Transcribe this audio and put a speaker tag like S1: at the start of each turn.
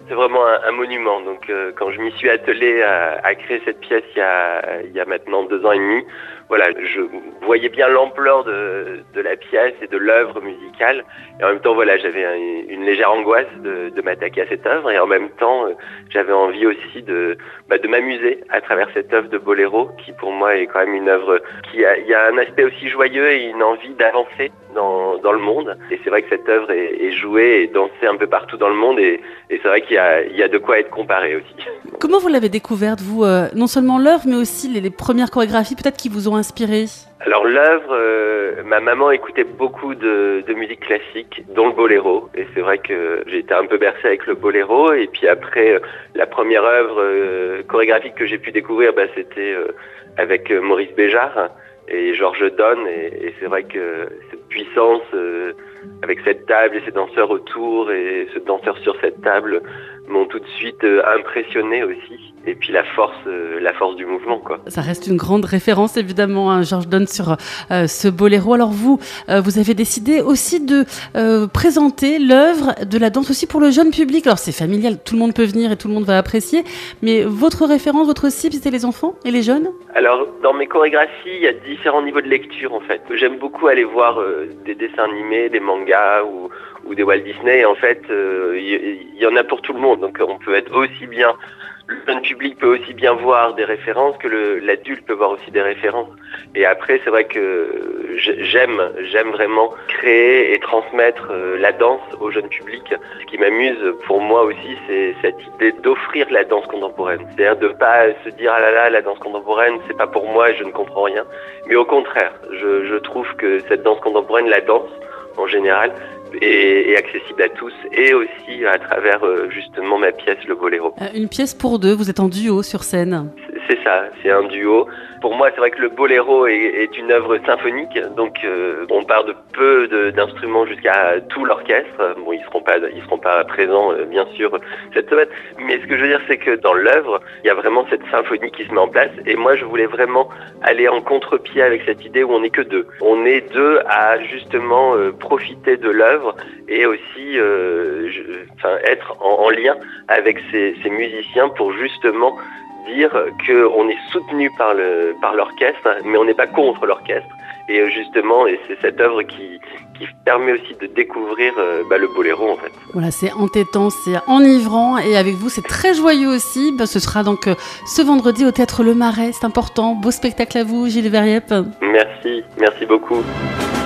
S1: c'est vraiment un monument. Donc quand je m'y suis attelé à créer cette pièce il y a maintenant 2 ans et demi, voilà, je voyais bien l'ampleur de la pièce et de l'œuvre musicale. Et en même temps, voilà, j'avais une légère angoisse de m'attaquer à cette œuvre. Et en même temps, j'avais envie aussi de m'amuser à travers cette œuvre de boléro, qui pour moi est quand même une œuvre il y a un aspect aussi joyeux et une envie d'avancer dans le monde. Et c'est vrai que cette œuvre est jouée et dansée un peu partout dans le monde. Et c'est vrai qu'il y a de quoi être comparé aussi.
S2: Comment vous l'avez découverte, vous, non seulement l'œuvre, mais aussi les premières chorégraphies peut-être qui vous ont inspiré?
S1: Alors l'œuvre, ma maman écoutait beaucoup de musique classique, dont le boléro. Et c'est vrai que j'ai été un peu bercé avec le boléro. Et puis après, la première œuvre chorégraphique que j'ai pu découvrir, c'était avec Maurice Béjart et Georges Donne. Et c'est vrai que cette puissance, avec cette table et ces danseurs autour et ce danseur sur cette table, m'ont tout de suite impressionné aussi. Et puis la force du mouvement, quoi.
S2: Ça reste une grande référence, évidemment, hein, Georges Donne sur ce boléro. Alors vous avez décidé aussi de présenter l'œuvre de la danse aussi pour le jeune public. Alors c'est familial, tout le monde peut venir et tout le monde va apprécier. Mais votre référence, votre cible, c'était les enfants et les jeunes? Alors
S1: dans mes chorégraphies, il y a différents niveaux de lecture en fait. J'aime beaucoup aller voir des dessins animés, des mangas ou des Walt Disney. Et en fait, il y en a pour tout le monde. Donc on peut être aussi bien... Le jeune public peut aussi bien voir des références que l'adulte peut voir aussi des références. Et après, c'est vrai que j'aime vraiment créer et transmettre la danse au jeune public. Ce qui m'amuse pour moi aussi, c'est cette idée d'offrir la danse contemporaine. C'est-à-dire de pas se dire ah là là, la danse contemporaine, c'est pas pour moi et je ne comprends rien. Mais au contraire, je trouve que cette danse contemporaine, la danse en général, est accessible à tous et aussi à travers justement ma pièce Le Boléro.
S2: Une pièce pour 2, vous êtes en duo sur scène.
S1: C'est ça, c'est un duo. Pour moi, c'est vrai que le boléro est une œuvre symphonique, donc on part de peu d'instruments jusqu'à tout l'orchestre. Bon, ils seront pas présents, bien sûr, cette semaine. Mais ce que je veux dire, c'est que dans l'œuvre, il y a vraiment cette symphonie qui se met en place. Et moi, je voulais vraiment aller en contre-pied avec cette idée où on n'est que 2. On est 2 à justement profiter de l'œuvre et aussi être en lien avec ces musiciens pour justement dire qu'on est soutenu par l'orchestre, mais on n'est pas contre l'orchestre. Et justement, et c'est cette œuvre qui permet aussi de découvrir le boléro en fait.
S2: Voilà, c'est entêtant, c'est enivrant et avec vous c'est très joyeux aussi. Ce sera donc ce vendredi au Théâtre Le Marais, c'est important. Beau spectacle à vous, Gilles Verriep.
S1: Merci beaucoup.